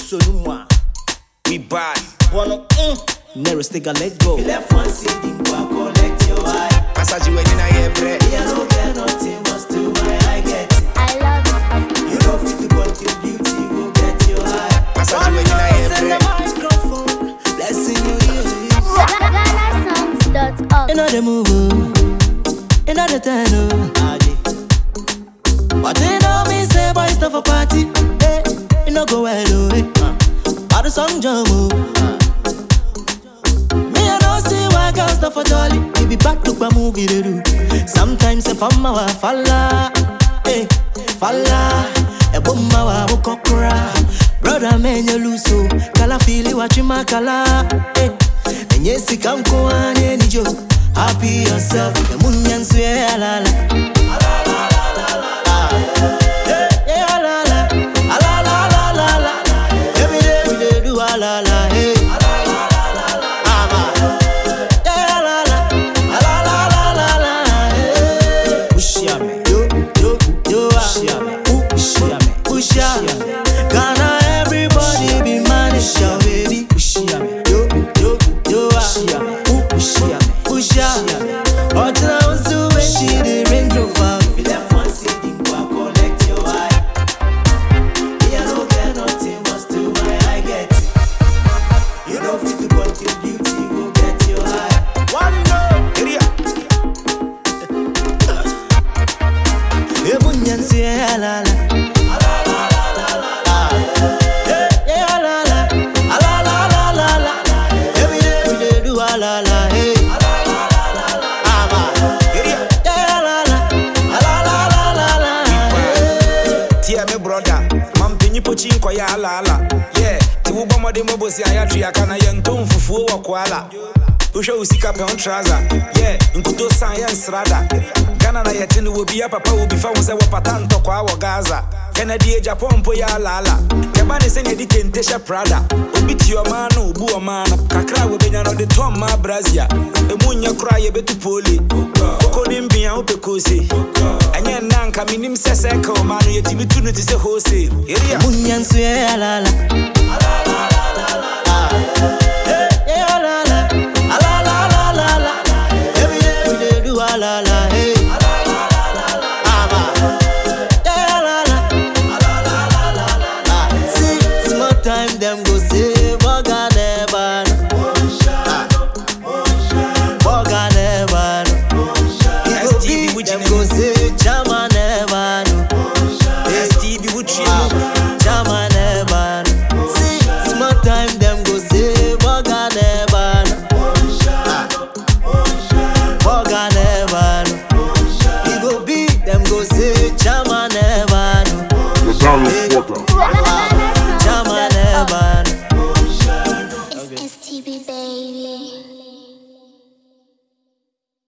Sonuma. We buy. Wanna Nero Stiga, let go. Left one seed, collect your eye. Massage you when you hear bread. Yeah, no get nothing, must do my I get. I love it. You know fit to contribute, go get your eye. Massage you when you hear bread. Microphone, blessing your ears. GhanaSongs.org. Another move, another turn. But they know me say boys stuff a party. Hey, you no go well, hey. But the song jump move. Me I don't see why girls stuff a jolly. We be back to a movie they do. Sometimes if I'm a falla, hey, falla. A boom mawa wukokura. Brother man you lose so. Kala fili wachima kala. Hey, and yes you come go on any joke. Happy yourself. The munyan swear la la. Usha usika pe on trouser. Yeah, nkuto science rada. Ghana na yetini will be up papa will be found say wapatanto kwa awo Gaza. Kennedy Japan po ya lala. Kebane se ne di kentesha Prada. Obiti o mano, obu o mano. Kakra we benya no de tom ma Brazia. Emunya kra ye betu poli. Koko nimbia ope kosi. Anya nanka minim sese ka o mano yetimi tunu ti se hose. Eria. Emunya nsu ya lala.